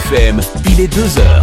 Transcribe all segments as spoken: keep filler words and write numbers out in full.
F M, il est deux heures.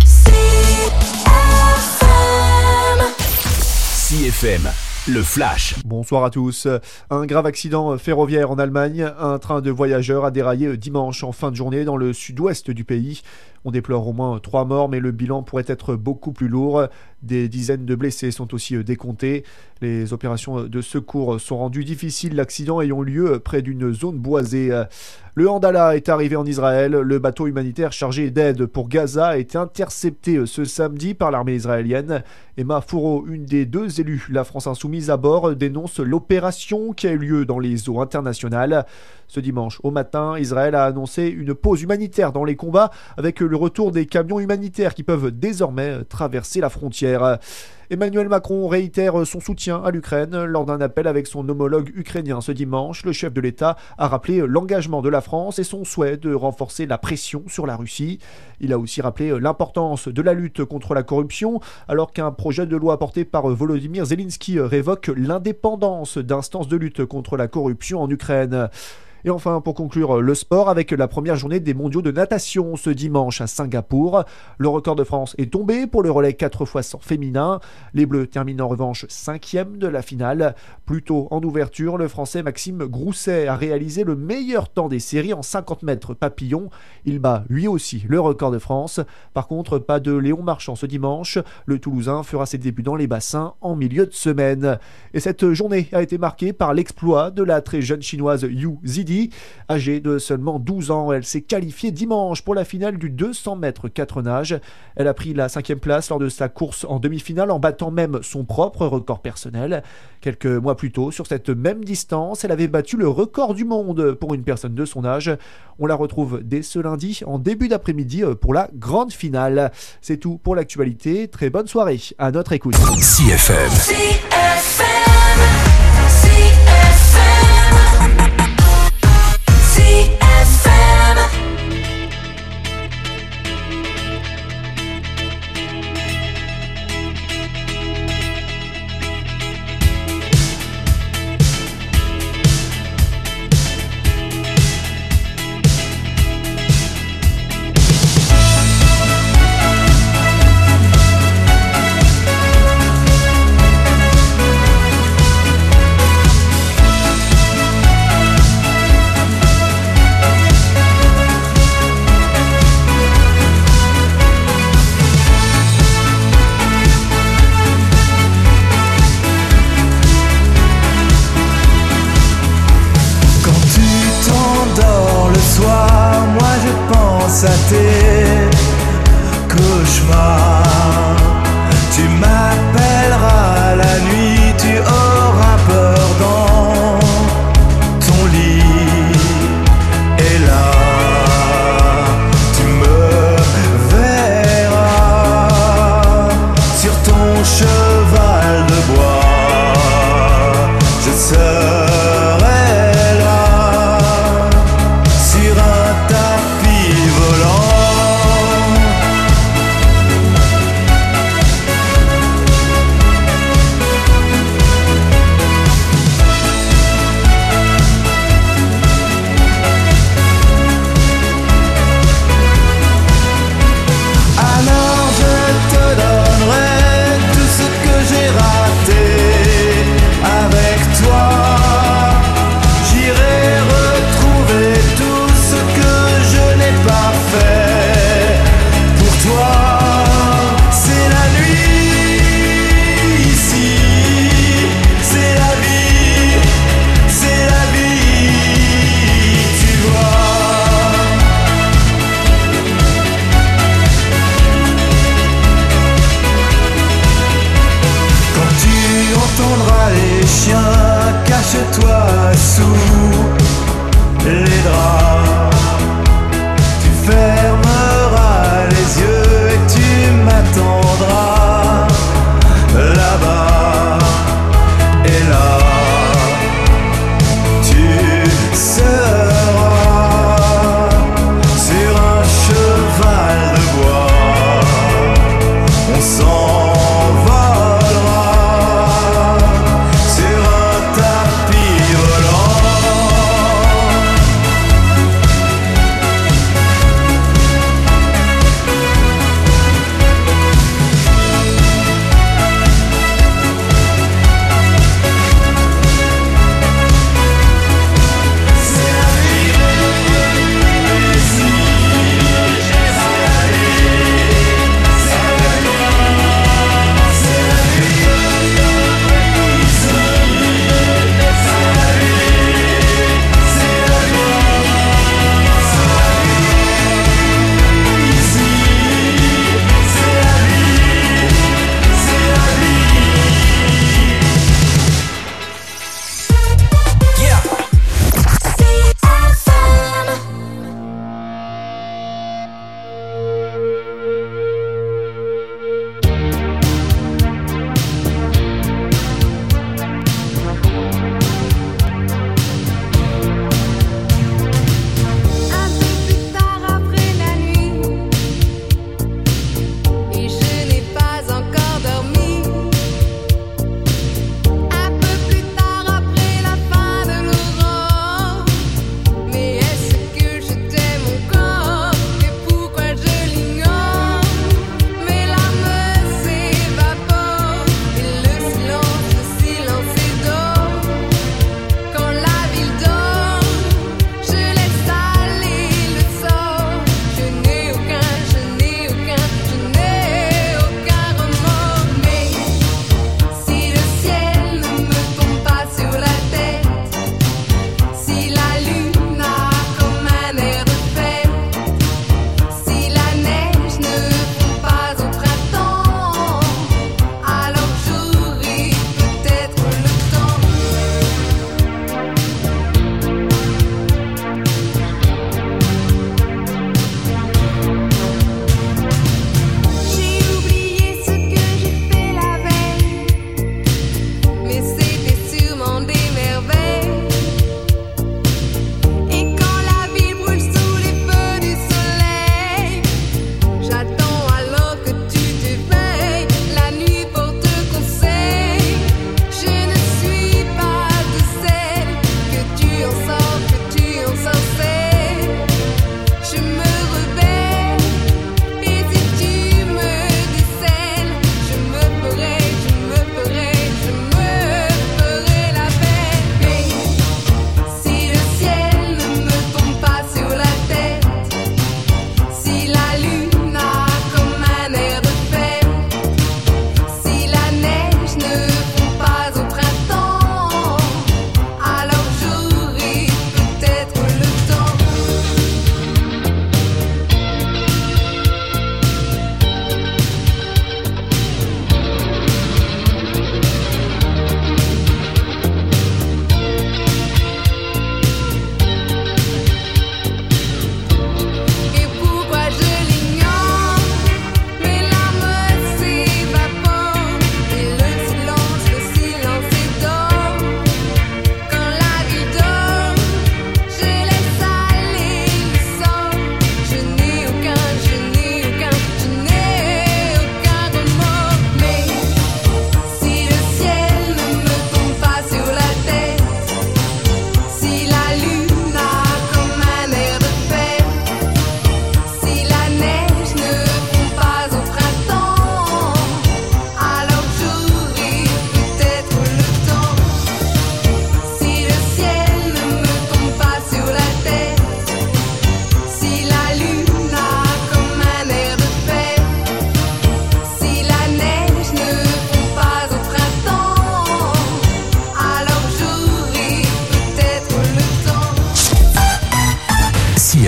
C F M, le flash. Bonsoir à tous. Un grave accident ferroviaire en Allemagne. Un train de voyageurs a déraillé dimanche en fin de journée dans le sud-ouest du pays. On déplore au moins trois morts, mais le bilan pourrait être beaucoup plus lourd. Des dizaines de blessés sont aussi décomptés. Les opérations de secours sont rendues difficiles, l'accident ayant lieu près d'une zone boisée. Le Handala est arrivé en Israël. Le bateau humanitaire chargé d'aide pour Gaza a été intercepté ce samedi par l'armée israélienne. Emma Fourreau, une des deux élus, la France Insoumise à bord, dénonce l'opération qui a eu lieu dans les eaux internationales. Ce dimanche au matin, Israël a annoncé une pause humanitaire dans les combats avec le retour des camions humanitaires qui peuvent désormais traverser la frontière. Emmanuel Macron réitère son soutien à l'Ukraine lors d'un appel avec son homologue ukrainien ce dimanche. Le chef de l'État a rappelé l'engagement de la France et son souhait de renforcer la pression sur la Russie. Il a aussi rappelé l'importance de la lutte contre la corruption alors qu'un projet de loi porté par Volodymyr Zelensky révoque l'indépendance d'instances de lutte contre la corruption en Ukraine. Et enfin, pour conclure, le sport avec la première journée des mondiaux de natation ce dimanche à Singapour. Le record de France est tombé pour le relais quatre fois cent féminin. Les Bleus terminent en revanche cinquième de la finale. Plus tôt en ouverture, le Français Maxime Grousset a réalisé le meilleur temps des séries en cinquante mètres papillon. Il bat lui aussi le record de France. Par contre, pas de Léon Marchand ce dimanche. Le Toulousain fera ses débuts dans les bassins en milieu de semaine. Et cette journée a été marquée par l'exploit de la très jeune chinoise Yu Zidi. Âgée de seulement douze ans, elle s'est qualifiée dimanche pour la finale du deux cents mètres quatre nages. Elle a pris la cinquième place lors de sa course en demi-finale en battant même son propre record personnel. Quelques mois plus tôt, sur cette même distance, elle avait battu le record du monde pour une personne de son âge. On la retrouve dès ce lundi en début d'après-midi pour la grande finale. C'est tout pour l'actualité. Très bonne soirée à notre écoute. C F M. C F M. C F M. C F M. À tes cauchemars, tu m'appelleras la nuit, tu auras peur dans ton lit, et là tu me verras sur ton cheval de bois, je serai là sur un tapis volant. Alors je te donnerai tout ce que j'ai raté avec toi. J'irai retrouver tout ce que je n'ai pas fait pour toi. C'est la nuit ici, c'est la vie, c'est la vie, tu vois. Quand tu entendras les chiens, cache-toi sous les draps. Tu fermeras les yeux et tu m'attendras là-bas. Et là, tu seras sur un cheval de bois. On s'envolera sur un tapis volant.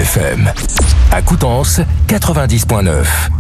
F M. À Coutances, quatre-vingt-dix point neuf.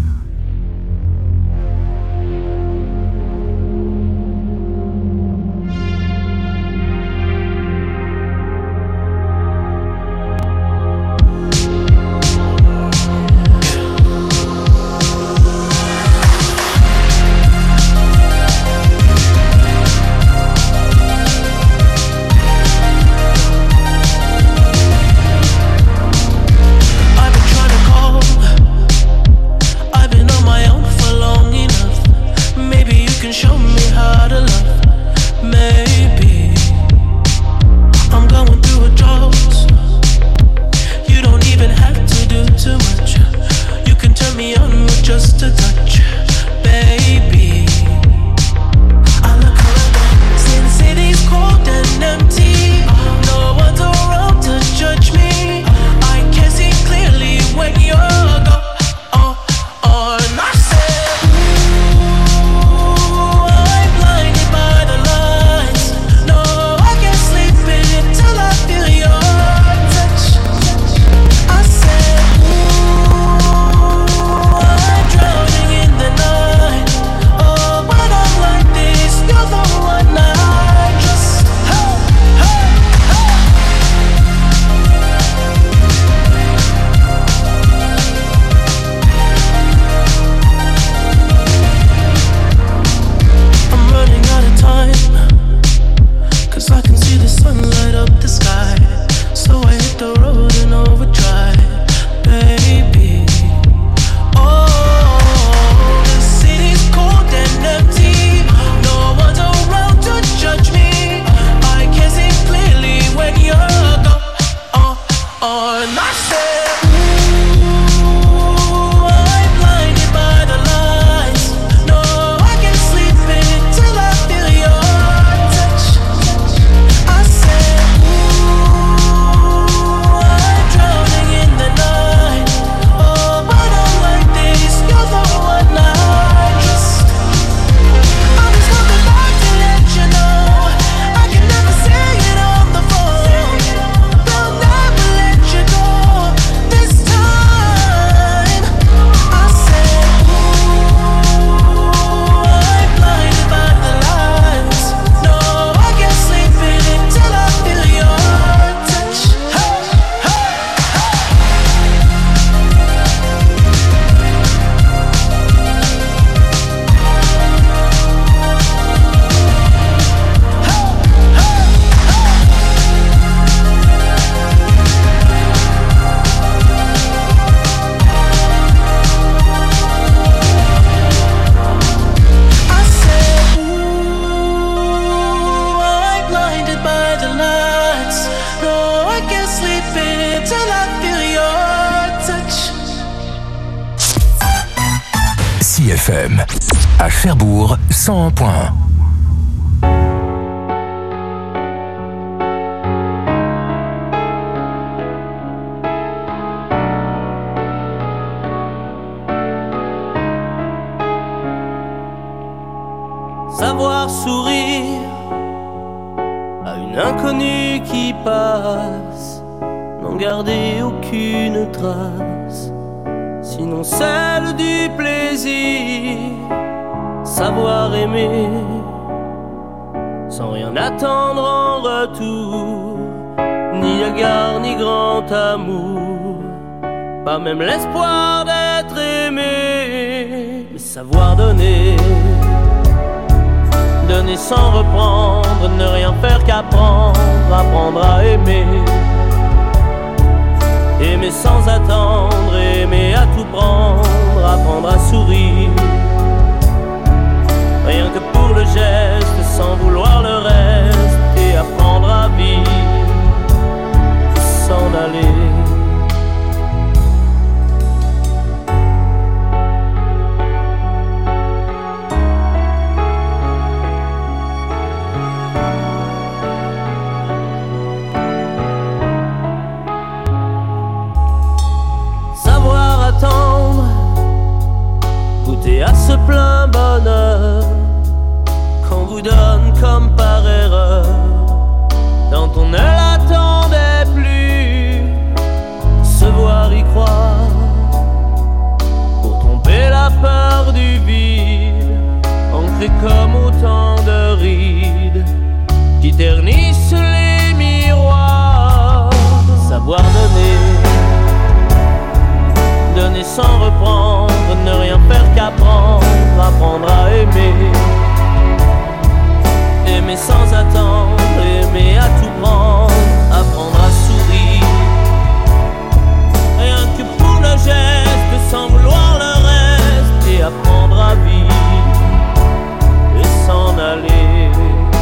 F M. À Cherbourg, cent un point un. Savoir sourire à une inconnue qui passe, n'en garder aucune trace, sinon celle du plaisir. Savoir aimer sans rien attendre en retour, ni égard ni grand amour, pas même l'espoir d'être aimé. Mais savoir donner, donner sans reprendre, ne rien faire qu'apprendre, apprendre à aimer. Aimer sans attendre, aimer à tout prendre, apprendre à sourire. Rien que pour le geste, sans vouloir le reste, et apprendre à vivre, s'en aller. Goûter à ce plein bonheur qu'on vous donne comme par ternissent les miroirs. Savoir donner, donner sans reprendre, ne rien faire qu'apprendre, apprendre à aimer. Aimer sans attendre, aimer à tout prendre, apprendre à sourire. Rien que pour le geste, sans vouloir le reste, et apprendre à vivre et s'en aller.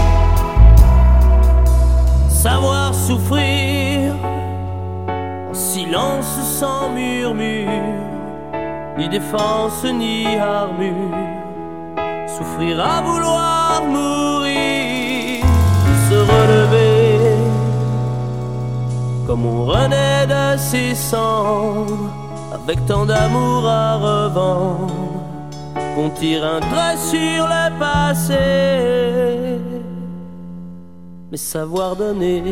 Savoir souffrir en silence sans murmure, ni défense ni armure. Souffrir à vouloir mourir, se relever comme on renaît de ses cendres, avec tant d'amour à revendre qu'on tire un trait sur le passé. Mais savoir donner,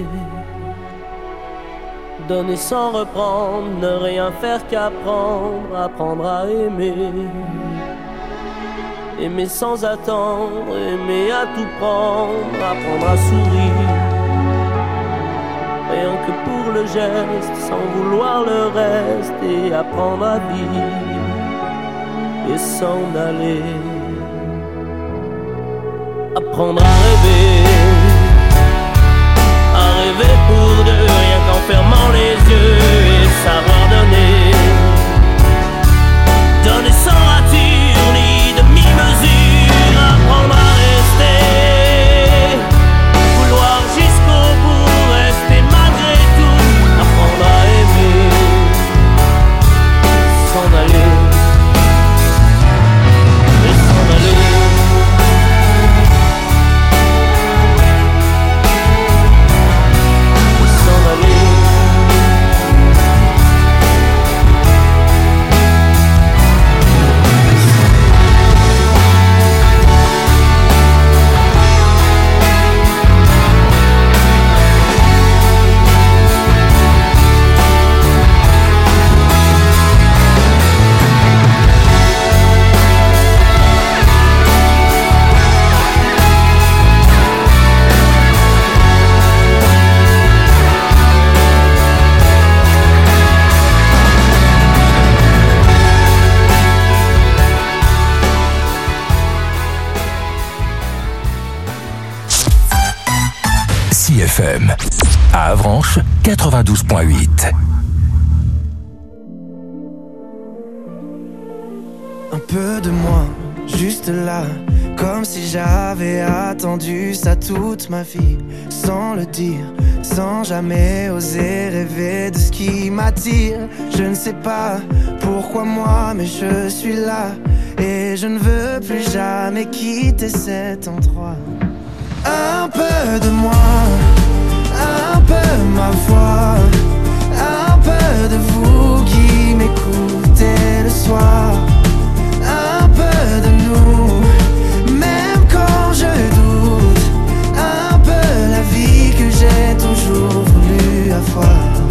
donner sans reprendre, ne rien faire qu'apprendre, apprendre à aimer. Aimer sans attendre, aimer à tout prendre, apprendre à sourire. Rien que pour le geste, sans vouloir le reste, et apprendre à vivre et s'en aller. Apprendre à rêver, à rêver pour deux, rien qu'en fermant les yeux, et savoir donner, donner sans rature ni demi-mesure, apprendre à rester, vouloir jusqu'au bout, rester malgré tout, apprendre à aimer, s'en aller, et s'en aller. F M. À Avranches, quatre-vingt-douze virgule huit. Un peu de moi, juste là, comme si j'avais attendu ça toute ma vie, sans le dire, sans jamais oser rêver de ce qui m'attire. Je ne sais pas pourquoi moi, mais je suis là, et je ne veux plus jamais quitter cet endroit. Un peu de moi, un peu ma voix, un peu de vous qui m'écoutez le soir, un peu de nous, même quand je doute, un peu la vie que j'ai toujours voulu avoir.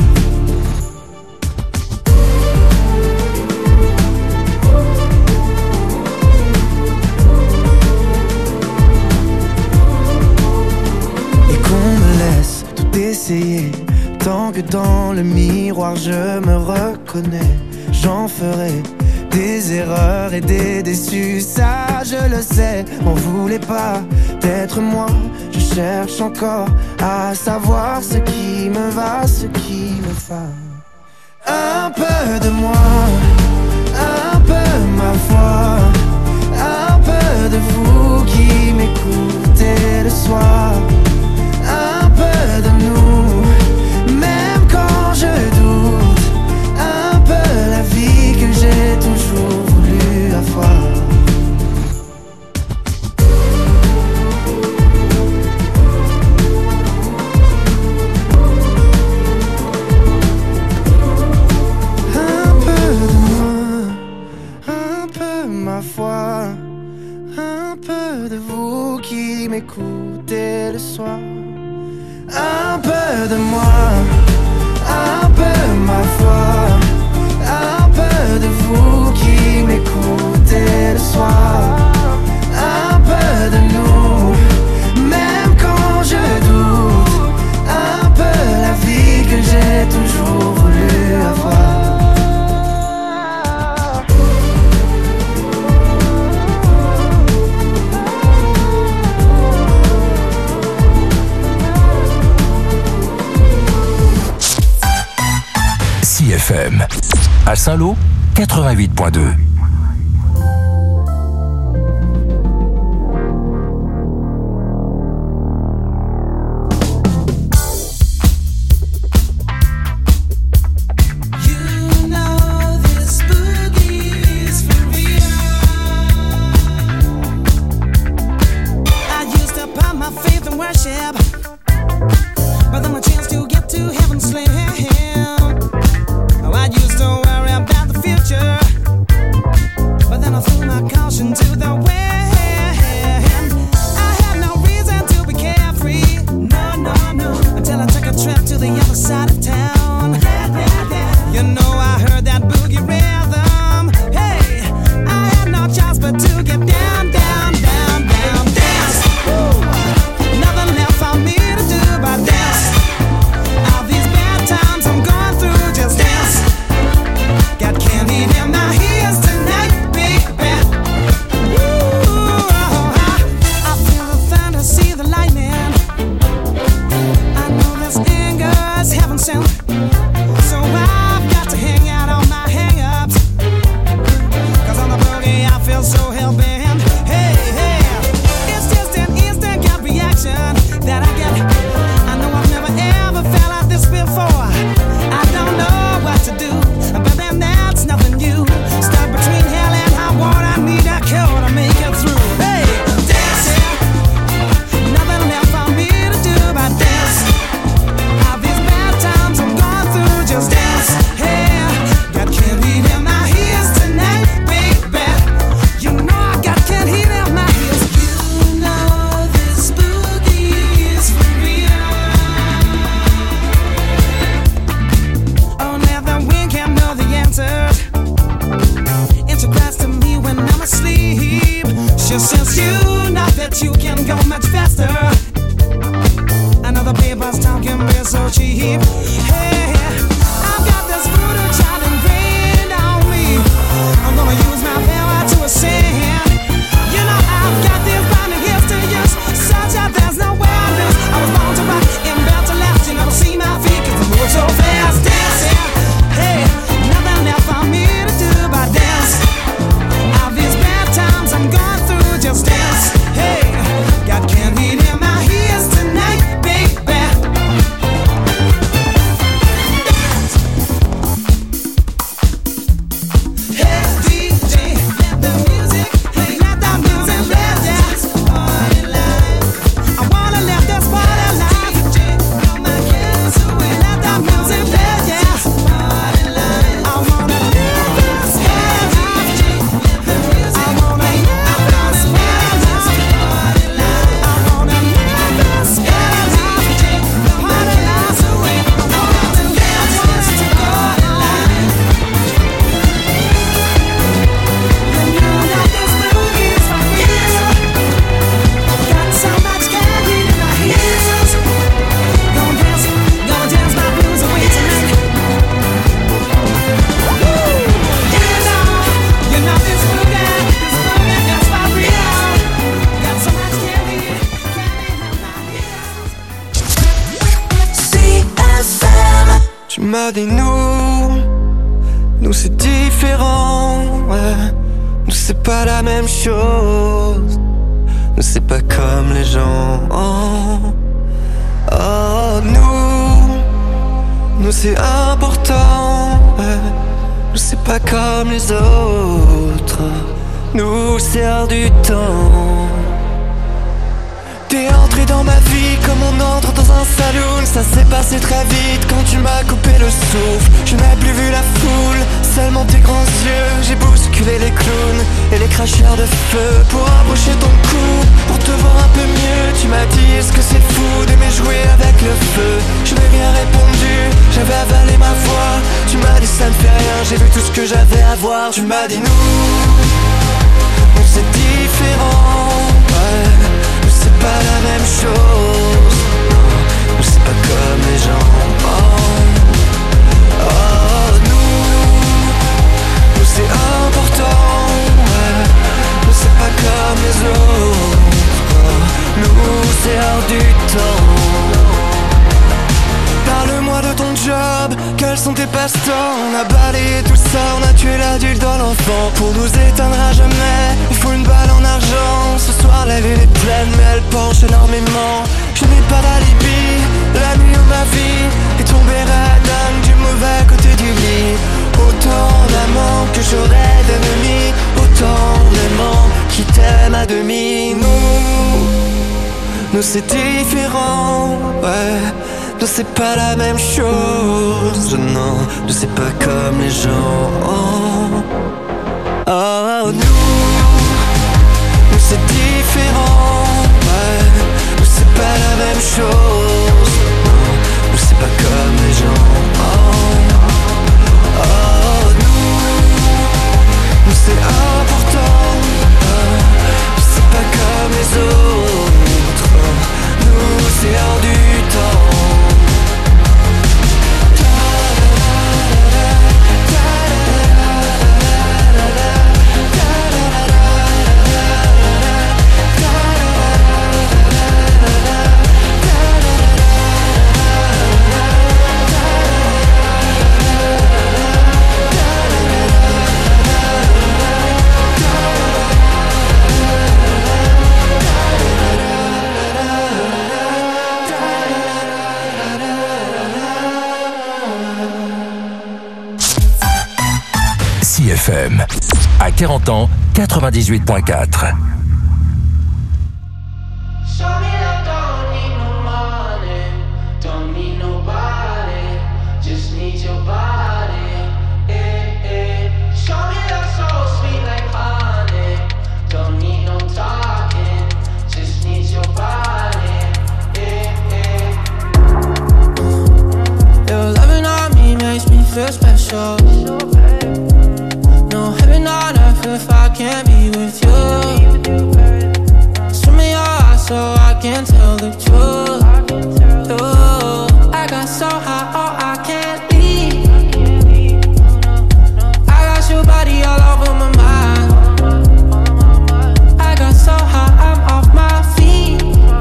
Essayer, tant que dans le miroir je me reconnais, j'en ferai des erreurs et des déçus, ça je le sais. On voulait pas d'être moi, je cherche encore à savoir ce qui me va, ce qui me va. Un peu de moi, un peu ma foi, un peu de vous qui m'écoutez le soir, un peu de nous, même quand je doute, un peu la vie que j'ai toujours voulu avoir. Un peu de moi, un peu ma foi, un peu de vous qui m'écoutez le soir. Un peu de moi, un peu ma foi, un peu de vous qui m'écoutez le soir, un peu de nous, même quand je doute. F M. À Saint-Lô, quatre-vingt-huit point deux. Dis nous, nous c'est différent, ouais. Nous c'est pas la même chose, nous c'est pas comme les gens. Oh, oh nous, nous c'est important, ouais. Nous c'est pas comme les autres, nous c'est hors du temps. T'es entré dans ma vie comme on entre dans un saloon. Ça s'est passé très vite quand tu m'as coupé le souffle. Je n'ai plus vu la foule, seulement tes grands yeux. J'ai bousculé les clowns et les cracheurs de feu pour approcher ton cou, pour te voir un peu mieux. Tu m'as dit est-ce que c'est fou d'aimer jouer avec le feu. Je n'ai rien répondu, j'avais avalé ma voix. Tu m'as dit ça ne fait rien, j'ai vu tout ce que j'avais à voir. Tu m'as dit nous, nous c'est différent, ouais. C'est pas la même chose, non, c'est pas comme les gens. Oh, oh nous, nous c'est important, ouais. Nous c'est pas comme les autres, oh, nous c'est hors du temps. Parle-moi de ton job, quelle sont tes passe-temps. On a balayé tout ça, on a tué l'adulte dans l'enfant. Pour nous éteindre à jamais, il faut une balle en argent. Ce soir la lune est pleine mais elle penche énormément. Je n'ai pas d'alibi, la nuit où ma vie est tombée radin du mauvais côté du lit. Autant d'amants que j'aurais d'ennemis, autant d'aimants qui t'aiment à demi. Nous, nous c'est différent, ouais. Nous c'est pas la même chose, non. Nous c'est pas comme les gens. Oh, oh nous, nous c'est différent, ouais. Nous c'est pas la même chose, non. Nous c'est pas comme les gens. Oh, oh nous, nous c'est important, ouais. Nous c'est pas comme les autres, nous c'est hors du temps. F M. À quarante ans, quatre-vingt-dix-huit virgule quatre. Feel special. No heaven on earth if I can't be with you. Swim in your eyes so I can tell the truth. Ooh, I got so high, oh I can't leave. I got your body all over my mind. I got so high, I'm off my feet.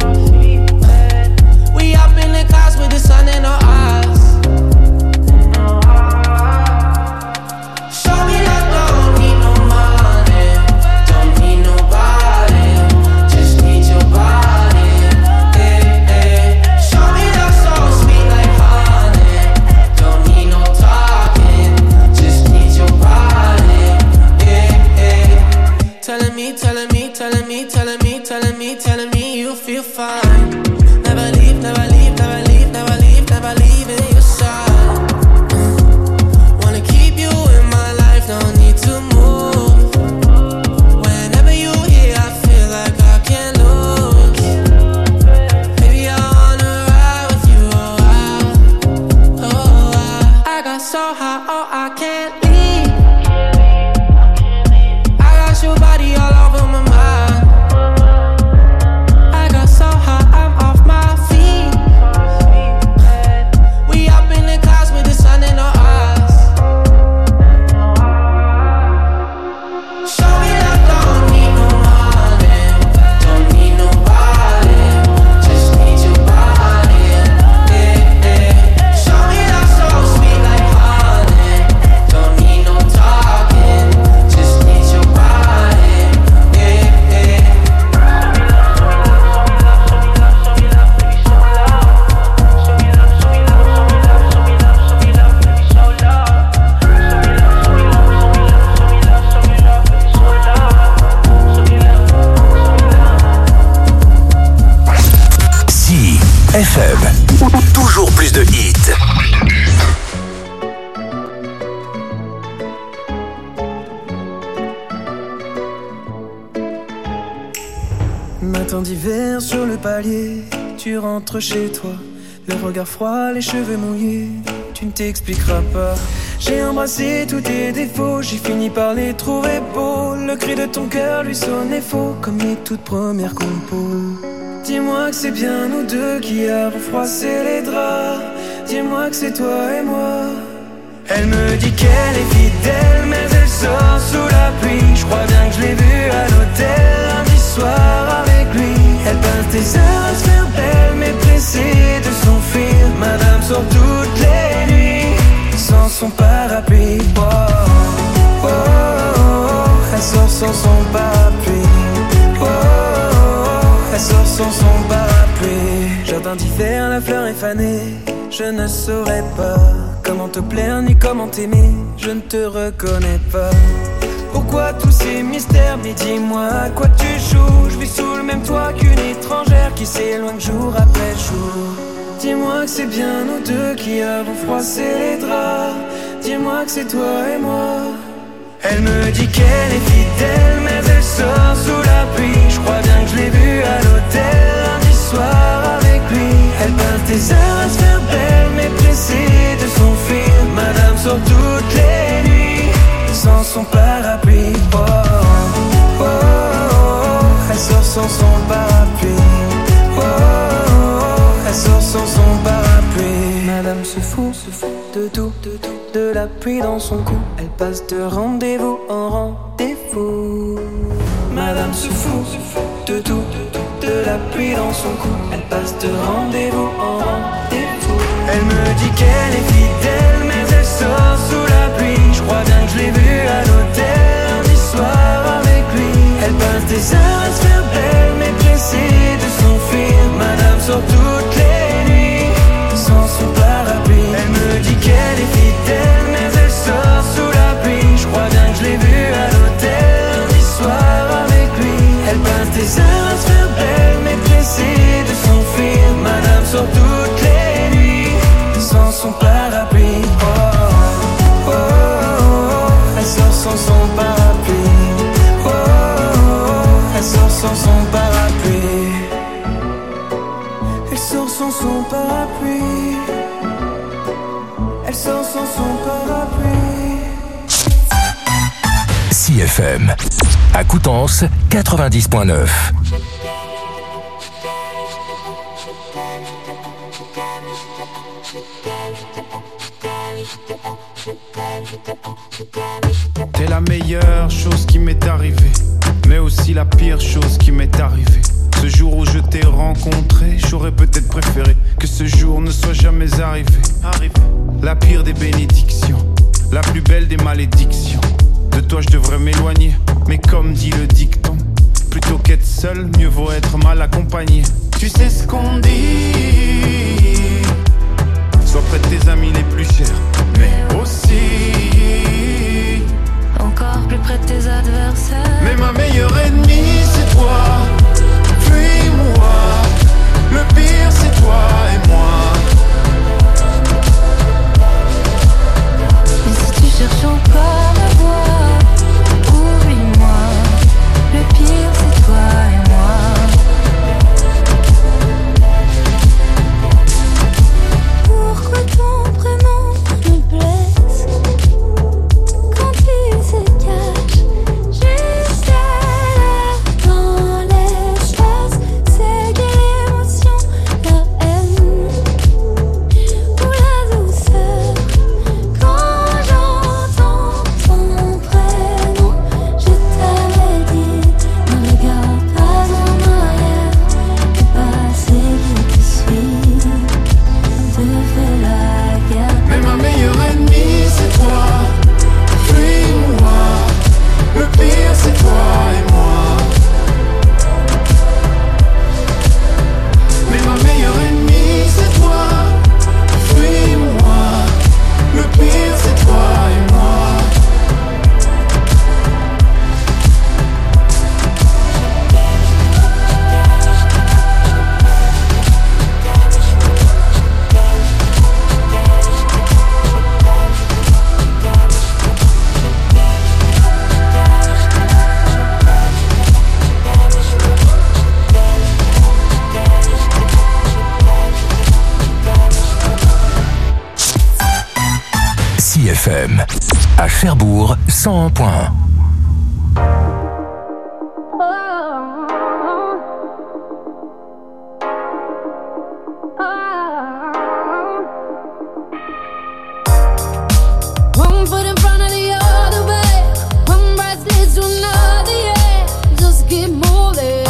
We up in the clouds with the sun in our eyes. Telling me, telling me, telling me, telling me, telling me you feel fine. Never leave, never leave, never leave, never leave, never leave in your side. Wanna keep you in my life, don't need to move. Whenever you here, I feel like I can't lose. Baby, I wanna ride with you, oh I, oh I. I got so high, oh I can't leave. Your body all over my mind. I got so high, I'm off my feet. We up in the clouds with the sun in our eyes. Show me that don't need no money, don't need nobody, just need your body. Yeah, yeah. Show me that so sweet like honey, don't need no talking, just need your body. F M, toujours plus de hits. Matin d'hiver sur le palier, tu rentres chez toi, le regard froid, les cheveux mouillés, tu ne t'expliqueras pas. J'ai embrassé tous tes défauts, j'ai fini par les trouver beaux. Le cri de ton cœur lui sonnait faux, comme les toutes premières compos. Dis-moi que c'est bien nous deux qui avons froissé les draps. Dis-moi que c'est toi et moi. Elle me dit qu'elle est fidèle, mais elle sort sous la pluie. Je crois bien que je l'ai vue à l'hôtel lundi soir avec lui. Elle passe des heures à se faire belle, mais pressée de s'enfuir. Madame sort toutes les nuits sans son parapluie. Oh, oh, oh, oh. Elle sort sans son parapluie. Oh, oh, oh. Elle sort sans son parapluie. Jardin d'hiver, la fleur est fanée. Je ne saurais pas comment te plaire ni comment t'aimer. Je ne te reconnais pas. Pourquoi tous ces mystères? Mais dis-moi à quoi tu joues. Je vis sous le même toit qu'une étrangère qui s'éloigne jour après jour. Dis-moi que c'est bien nous deux qui avons froissé les draps. Dis-moi que c'est toi et moi. Elle me dit qu'elle est fidèle, mais elle sort sous la pluie. Je crois bien que je l'ai vue à l'hôtel lundi soir avec lui. Elle passe des heures à se faire belle, mais pressée de s'enfuir. Madame sort toutes les nuits sans son parapluie. Oh, oh, oh, oh. Elle sort sans son parapluie. Oh, oh, oh. Elle sort sans son parapluie. Madame se fout, se fout de tout, de tout. De la pluie dans son cou. Elle passe de rendez-vous en rendez-vous. Madame se fout, se fout de tout, de tout. De la pluie dans son cou. Elle passe de rendez-vous en rendez-vous. Elle me dit qu'elle est fidèle, mais elle sort sous la pluie. Je crois bien que je l'ai vue à l'hôtel lundi soir avec lui. Elle passe des heures à se faire belle, mais pressée de s'enfuir. Madame sort toutes les nuits sans son parapluie. Elle me dit qu'elle est fidèle, mais elle sort sous la pluie. Je crois bien que je l'ai vue à l'hôtel lundi soir avec lui. Elle passe des heures à se faire belle, mais pressée de s'enfuir. Madame sort toutes les nuits sans son parapluie. Oh, oh, oh, oh. Elle sort sans son parapluie. Oh, oh, oh. Elle sort sans son parapluie. Elle sort sans son parapluie. Elle sort sans son parapluie. C F M, à Coutances, quatre-vingt-dix point neuf. T'es la meilleure chose qui m'est arrivée, mais aussi la pire chose qui m'est arrivée. Ce jour où je t'ai rencontré, j'aurais peut-être préféré que ce jour ne soit jamais arrivé. Arrivé. La pire des bénédictions, la plus belle des malédictions. De toi je devrais m'éloigner, mais comme dit le dicton, plutôt qu'être seul, mieux vaut être mal accompagné. Tu sais ce qu'on dit, sois près de tes amis les plus chers, mais aussi encore plus près de tes adversaires. Mais ma meilleure ennemie c'est toi. Fuis-moi, le pire c'est toi et moi. Et si tu cherches encore à voir, oublie-moi, le pire c'est toi et moi. Pourquoi ton prénom me blesse quand il se cache juste là dans l'espace? C'est quelle émotion, la haine ou la douceur quand j'entends ton prénom? Je t'avais dit, ne regarde pas en arrière, le passé qui te suit te fait la guerre. Mais ma meilleure ennemie c'est toi. Fuis-moi, le pire c'est toi et moi. Mais ma meilleure ennemie c'est toi. Fuis-moi, le pire c'est toi et moi. C F M, à Cherbourg, cent un point un. One foot in front of the other way, one breath leads to another, yeah. Just keep moving.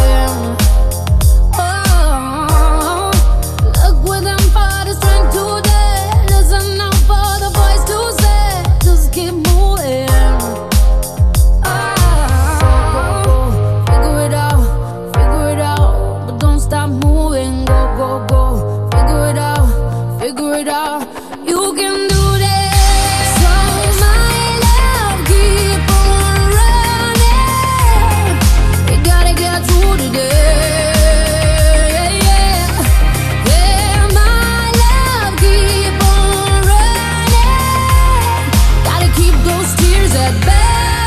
Oh, look within for the strength today. Listen out for the voice to say. it all. You can do this. So my love, keep on running. We gotta get through today. Yeah, my love, keep on running. Gotta keep those tears at bay.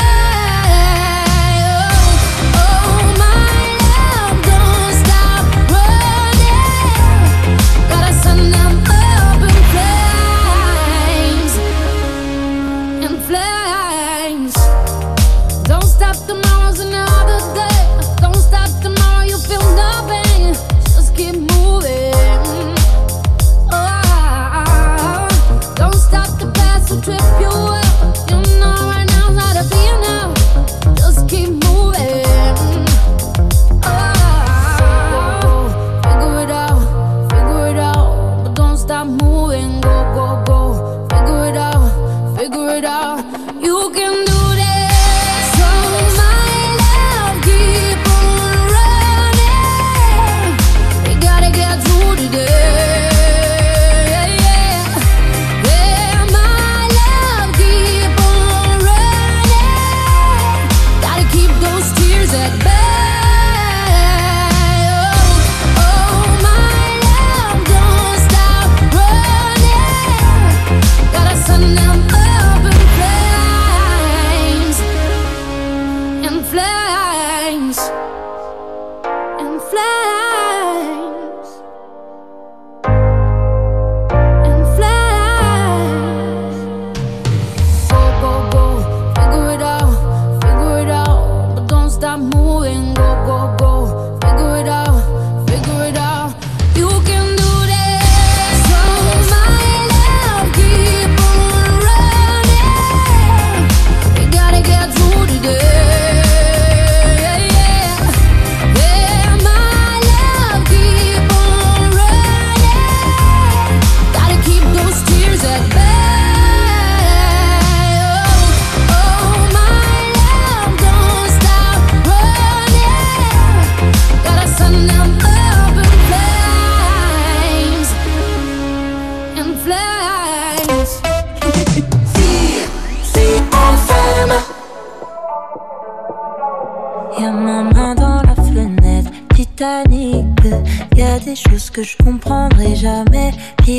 Y'a ma main dans la fenêtre, Titanic. Y'a des choses que je comprendrai jamais,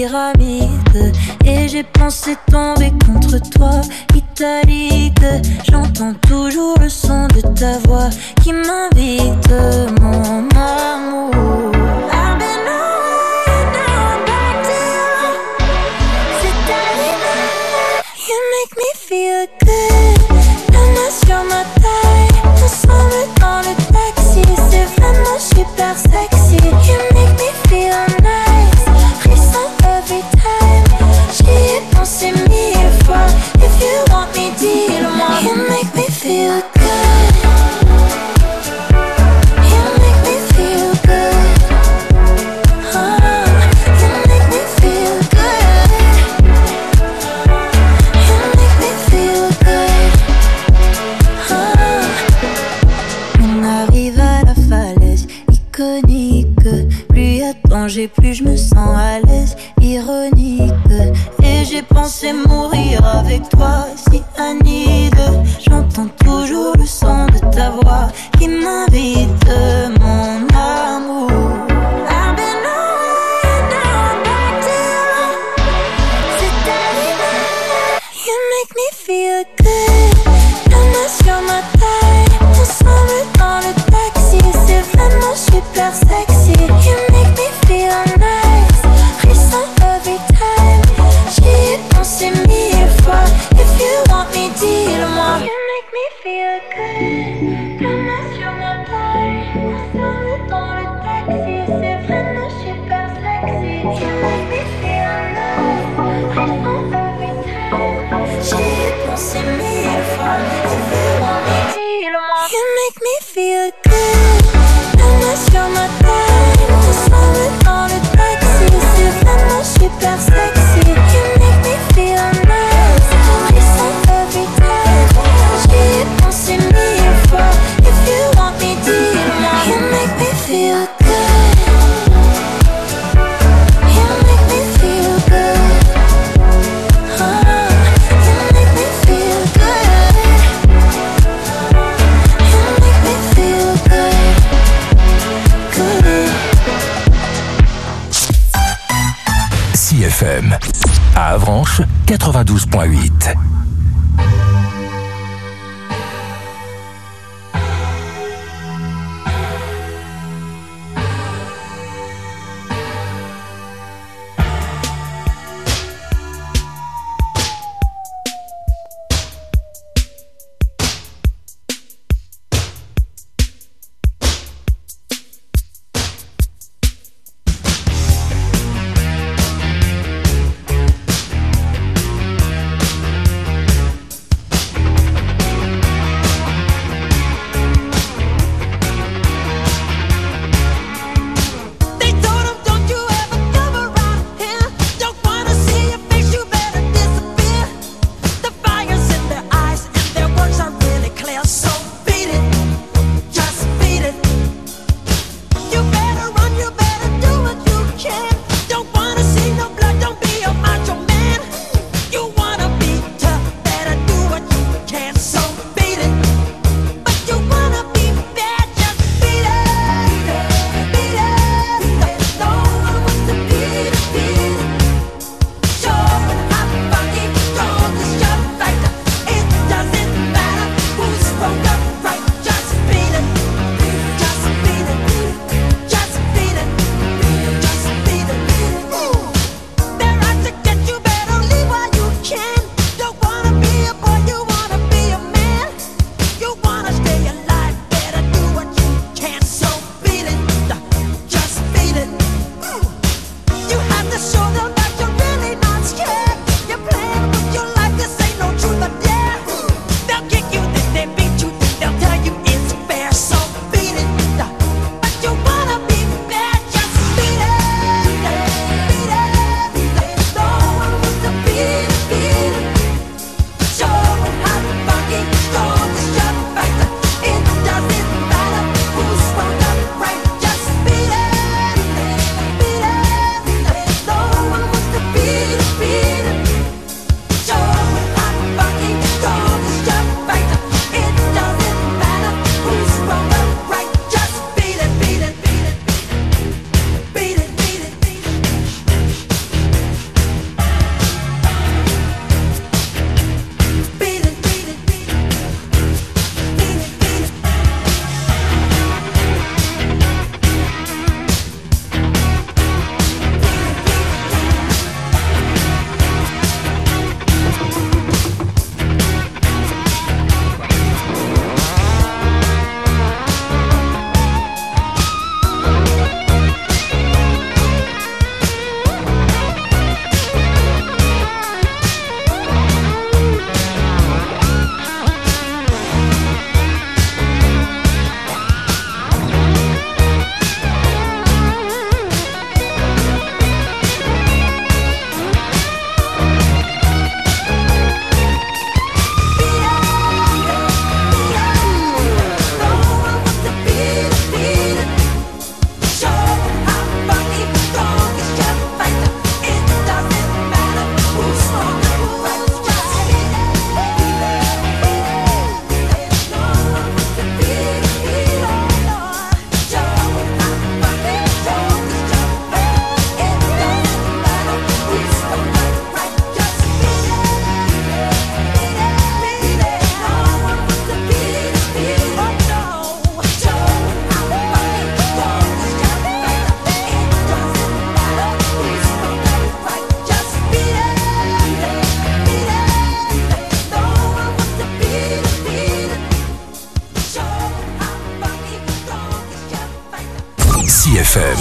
pyramide. Et j'ai pensé tomber contre toi, italique. J'entends toujours le son de ta voix qui m'invite, mon amour. I've been away, now I'm back to you. C'est terminé. You make me feel good. La main sur ma taille, ensemble dans le taxi. C'est vraiment super sexy. You make me feel nice. Frisson every time. J'y ai pensé mille fois. If you want me, dis-le-moi. You make me feel good. You make me feel good. Oh, you make me feel good. You make me feel good. Oh. On arrive à la falaise iconique. Plus y a de danger, plus je me sens à l'aise. Ironique. Et j'ai pensé mourir avec toi, si Anide. J'entends toujours le son de ta voix qui m'invite, mon amour. I've been away, now I'm back to you. C'est terminé. You make me feel good. La main sur ma taille, ensemble dans le taxi. C'est vraiment super sexy. You make me feel nice. Frisson every time. J'y ai pensé mille fois. If you want me, dis-le-moi. You make me feel good. C F M. À Avranches, quatre-vingt-douze virgule huit. C F M.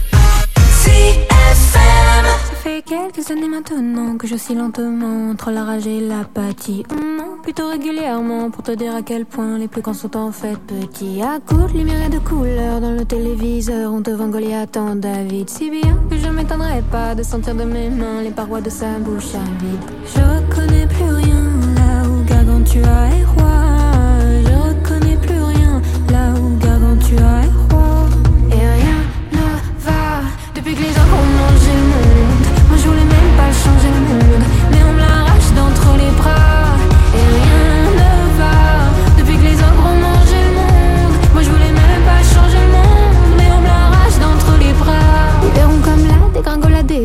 C F M. Ça fait quelques années maintenant que je suis lentement entre la rage et l'apathie. Non, plutôt régulièrement pour te dire à quel point les plus grands sont en fait petits. À coups de lumière et de couleurs dans le téléviseur, on te vend Goliath en David. Si bien que je m'étonnerais pas de sentir de mes mains les parois de sa bouche à vide. Je reconnais plus rien là où Gargantua est roi. Je reconnais plus rien là où Gargantua est roi. Et rien ne va depuis que les gens ont mangé le monde. Moi je voulais même pas changer le monde, mais on me l'arrache d'entre les bras. Et rien ne va depuis que les ogres ont mangé le monde. Moi je voulais même pas changer le monde, mais on me l'arrache d'entre les bras. Ils verront comme la dégringolade est belle, bien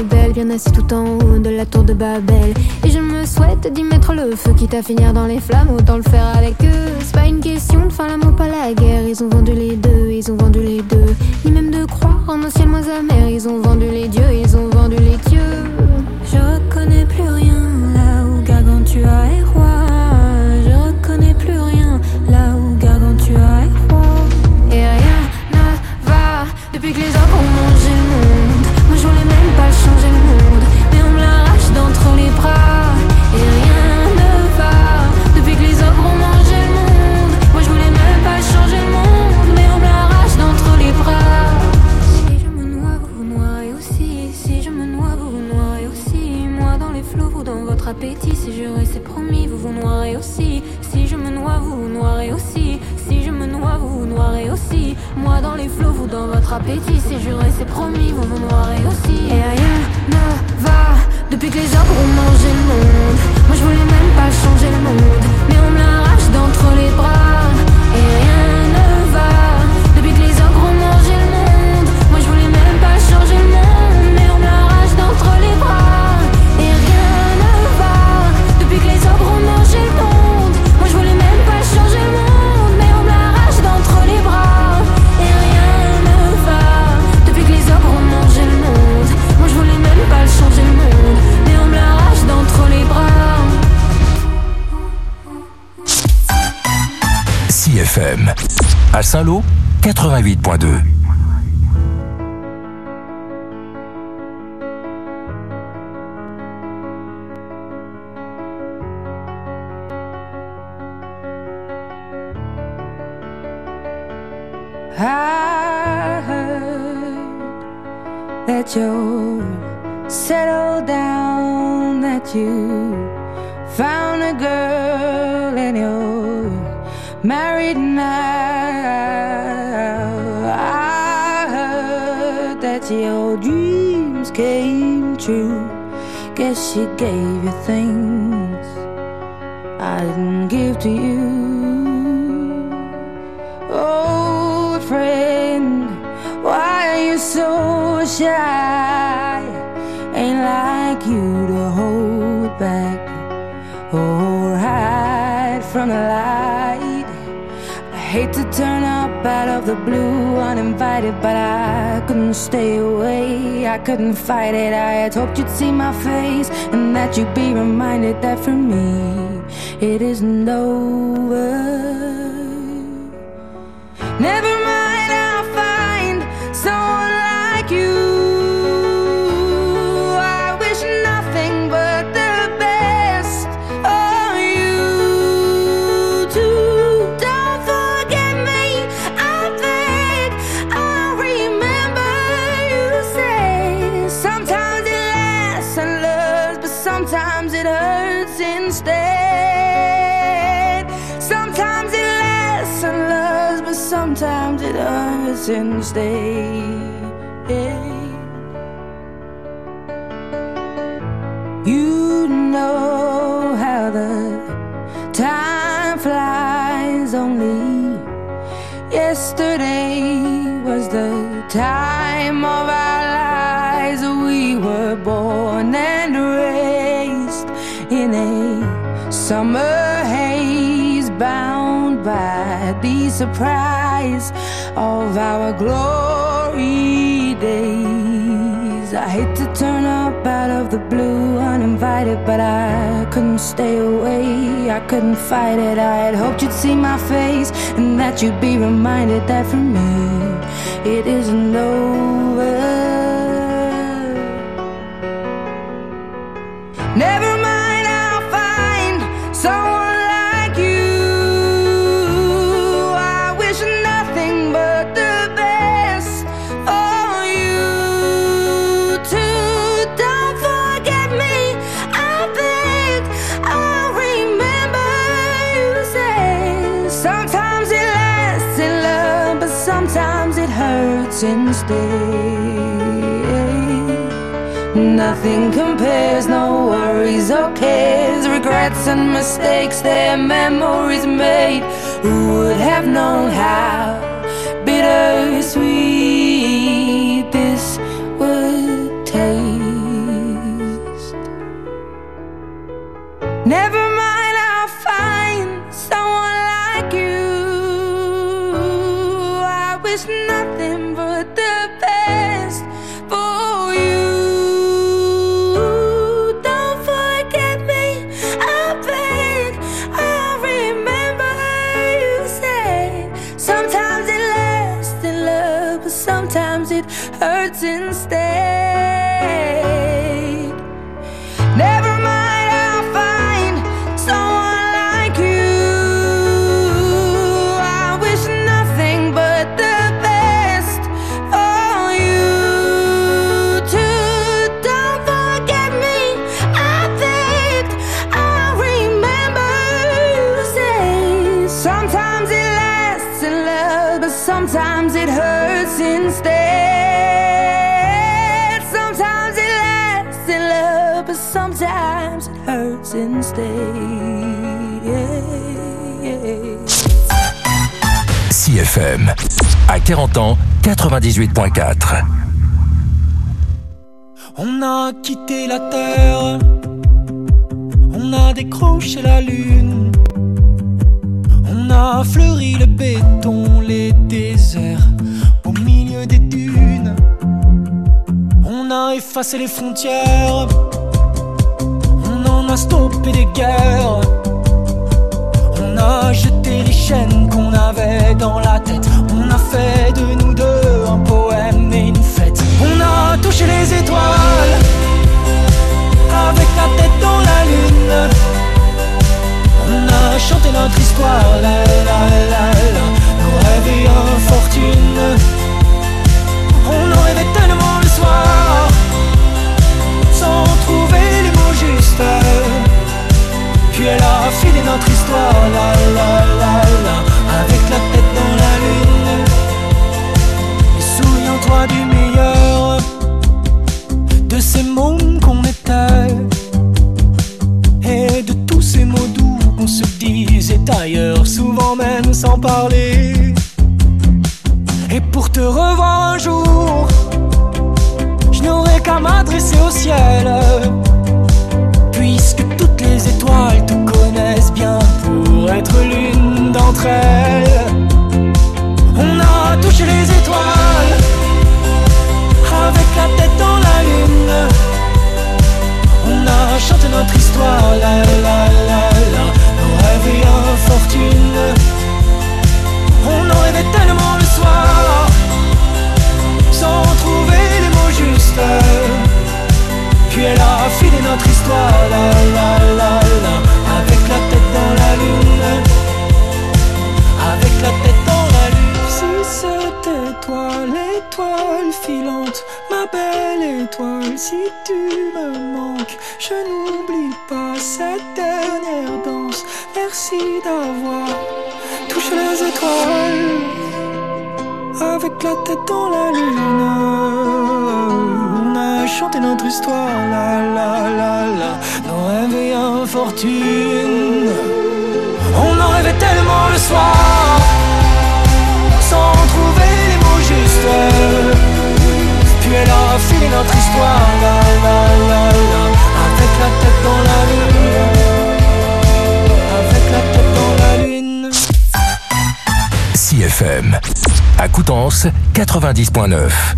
bien assis tout en haut de la tour de Babel. Et je me souhaite d'y mettre le feu, quitte à finir dans les flammes, autant le faire avec eux. C'est pas une question de faire l'amour, pas la guerre. Ils ont vendu les deux, ils ont vendu les deux. Ni même de croire en un ciel moins amer. Ils ont vendu les dieux, ils ont vendu les dieux. Je reconnais plus rien là où Gargantua est roi. Je reconnais plus rien là où Gargantua est roi. Et rien ne va depuis que les hommes ont mangé le monde. Moi je voulais même pas changer le monde, mais on me l'arrache d'entre les bras. Et rien ne va depuis que les hommes ont mangé le monde. Moi je voulais même pas changer le monde, mais on me l'arrache d'entre les bras. Si je me noie, vous vous noierez aussi. Si je me noie, vous vous noierez aussi. Moi dans les flots, vous dans votre appétit. Si je reste promis, vous vous noierez aussi. Si je me noie, vous vous noierez aussi. Si je me noie, vous vous noierez aussi. Moi dans les flots, vous dans votre appétit. Si je reste promis, vous vous noierez aussi. Et rien ne va depuis que les arbres ont mangé le monde. Moi je voulais même pas changer le monde, mais on me l'arrache d'entre les bras. Et rien ne va depuis que les ogres ont mangé le monde. Moi je voulais même pas changer le monde, mais on me l'arrache d'entre les bras. Et rien ne va depuis que les ogres ont mangé le monde. Moi je voulais même pas changer le monde, mais on me l'arrache d'entre les bras. Et rien ne va depuis que les ogres ont mangé le monde. Moi je voulais même pas changer le monde, mais on me l'arrache d'entre les bras. C F M. À Saint-Lô, quatre-vingt-huit point deux. I heard that you're settled down, that you found a girl and you're married now. I heard that your dreams came true. Guess she gave you things I didn't give to you. Old friend, why are you so shy? Ain't like you to hold back or hide from the light. I hate to turn up out of the blue uninvited, but I couldn't stay away, I couldn't fight it. I had hoped you'd see my face and that you'd be reminded that for me it isn't over. Never mind, I'll find someone like you. I wish nothing but the best for you too. Don't forget me, I beg. I remember you say sometimes it lasts and loves, but sometimes it hurts instead. Sometimes it lasts and loves, but sometimes it hurts instead. You know how the time flies. Only yesterday was the time of our lives. We were born and raised in a summer haze, bound by the surprise of our glory days. I hate to turn up out of the blue uninvited, but I couldn't stay away, I couldn't fight it. I had hoped you'd see my face and that you'd be reminded that for me it isn't over. Never mind, I'll find someone like you. I wish nothing but the best for you too. Don't forget me, I beg. I remember you say sometimes it lasts in love, but sometimes it hurts instead. Nothing compares, no worries or cares, regrets and mistakes, their memories made. Who would have known how bittersweet this would taste? Never mind, I'll find someone like you. I wish nothing but the best for you. Don't forget me, I beg. I remember you say sometimes it lasts in love, but sometimes it hurts instead. Never mind, I'll find someone like you. I wish nothing but the best for you too. Don't forget me, I think I remember you say sometimes it lasts in love, but sometimes it hurts instead. Sometimes it lasts in love, but sometimes it hurts instead. C F M, à quarante ans, quatre-vingt-dix-huit point quatre. On a quitté la terre, on a décroché la lune, on a fleuri le béton, les déserts au milieu des dunes. On a effacé les frontières, on en a stoppé des guerres. On a jeté les chaînes qu'on avait dans la tête. On a fait de nous deux un poème et une fête. On a touché les étoiles avec la tête dans la lune. On a chanté notre histoire, la la la la, nos rêves et infortunes. On en rêvait tellement le soir, sans trouver les mots justes. Puis elle a filé notre histoire, la la la la, avec la tête dans la lune. Et souviens-toi du meilleur, de ces mômes qu'on était, et de tous ces mots doux qu'on se disait ailleurs, souvent même sans parler. Et pour te revoir un jour, je n'aurai qu'à m'adresser au ciel, puisque toutes les étoiles te connaissent bien pour être l'une d'entre elles. On a touché les étoiles avec la tête dans la lune. On a chanté notre histoire, la la la la, nos rêves et infortunes. On en rêvait tellement le soir, sans trouver les mots justes. Puis elle a filé notre histoire, la la la la, avec la tête dans la lune. Avec la tête dans la lune. Si c'était toi l'étoile filante, ma belle étoile, si tu me manques, je n'oublie pas cette dernière danse. Merci d'avoir touché les étoiles avec la tête dans la lune. On a chanté notre histoire, la la la la, nos rêves et infortunes. On en rêvait tellement le soir, sans trouver les mots justes. Puis elle a filé notre histoire, la la la la, avec la tête dans la lune. Avec la tête dans la lune. C F M, à Coutances, quatre-vingt-dix point neuf.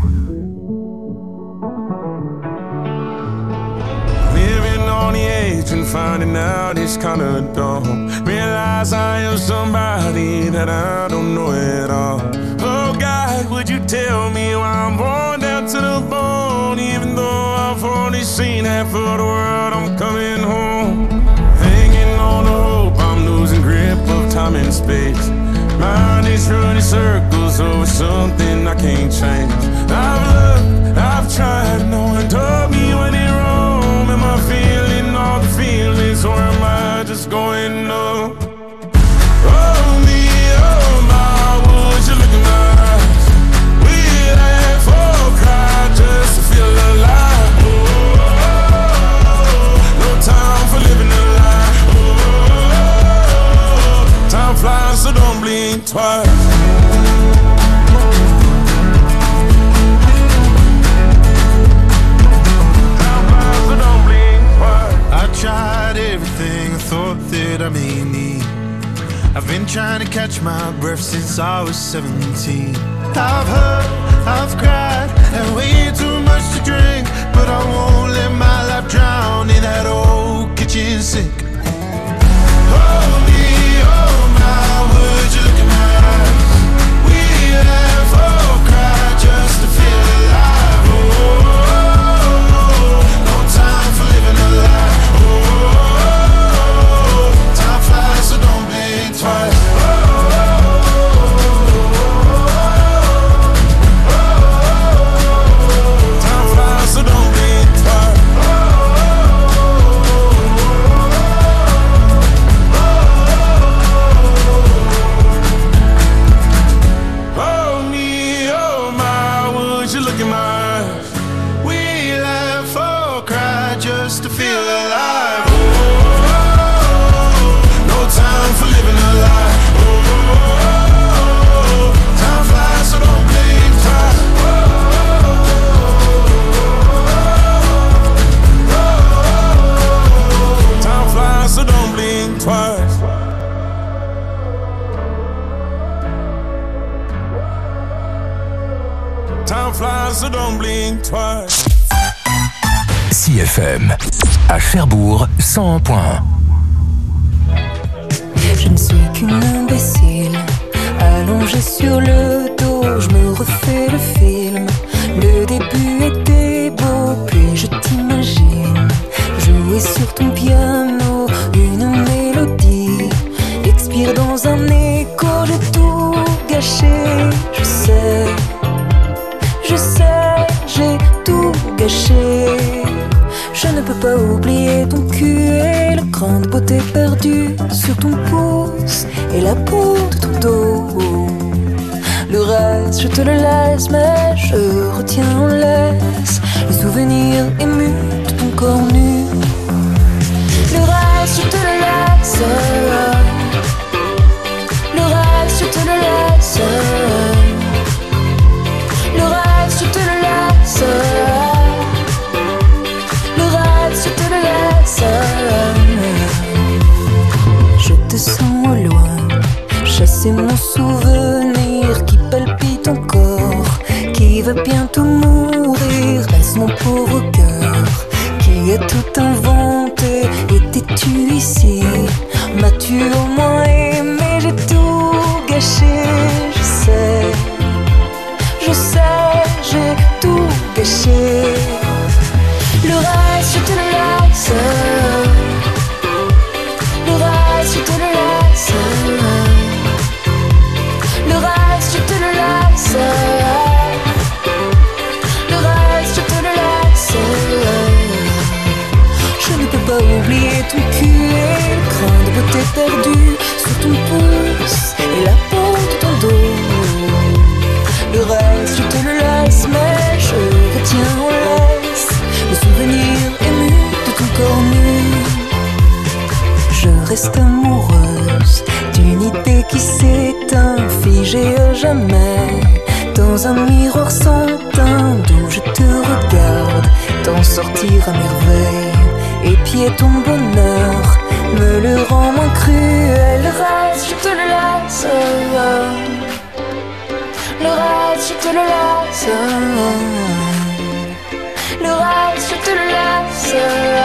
And finding out it's kinda dumb. Realize I am somebody that I don't know at all. Oh God, would you tell me why I'm born down to the bone? Even though I've only seen half of the world, I'm coming home. Hanging on to hope, I'm losing grip of time and space. Mind is running circles over something I can't change. I've looked, I've tried, no one told me when it wrong. Am I feeling all the feelings, or am I just going numb? Oh me, oh my, would you look in my eyes? We'd laugh or cry just to feel alive. Oh, no time for living a lie. Oh, time flies, so don't blink twice. I tried everything, I trying to catch my breath since I was seventeen. I've heard, I've cried, and way too much to drink, but I won't let my life drown in that old kitchen sink. Hold me, oh my, would you look in my eyes? We laugh or cry just to feel alive. Oh, no time for living a lie. Oh, time flies, so don't blink twice. So don't blink twice. C F M, à Cherbourg, cent un point un. Je ne suis qu'une imbécile, allongée sur le dos, je me refais le film. Le début était beau, puis je t'imagine jouer sur ton piano une mélodie, expire dans un écho, j'ai tout gâché, je sais. Je sais, j'ai tout gâché. Je ne peux pas oublier ton cul et le cran de beauté perdu sur ton pouce et la peau de ton dos. Le reste, je te le laisse, mais je retiens en laisse le souvenir ému de ton corps nu. Le reste, je te le laisse. Le reste, je te le laisse. Le reste, je te le laisse. Le reste, je te le laisse. Je te sens au loin, chasser mon souvenir qui palpite encore, qui va bientôt mourir. Laisse mon pauvre cœur qui a tout inventé. Étais-tu ici? M'as-tu au moins aimé? J'ai tout gâché, je sais. Je sais, j'ai tout gâché. Le reste, je te le laisse. Le reste, je te le laisse. Le reste, je te le laisse. Le reste, je te le laisse. Je ne peux pas oublier ton cul et le cran de beauté perdu sur ton pouce et la peau de ton dos. Le reste, je te le laisse, mais je retiens en laisse le souvenir ému de ton corps nu. Je reste amoureuse d'une idée qui s'éteint, figée à jamais dans un miroir sans teint, d'où je te regarde t'en sortir à merveille. Épier ton bonheur me le rend moins cruel. Le reste, je te le laisse. Le reste, je te le laisse. Le reste, je te le laisse.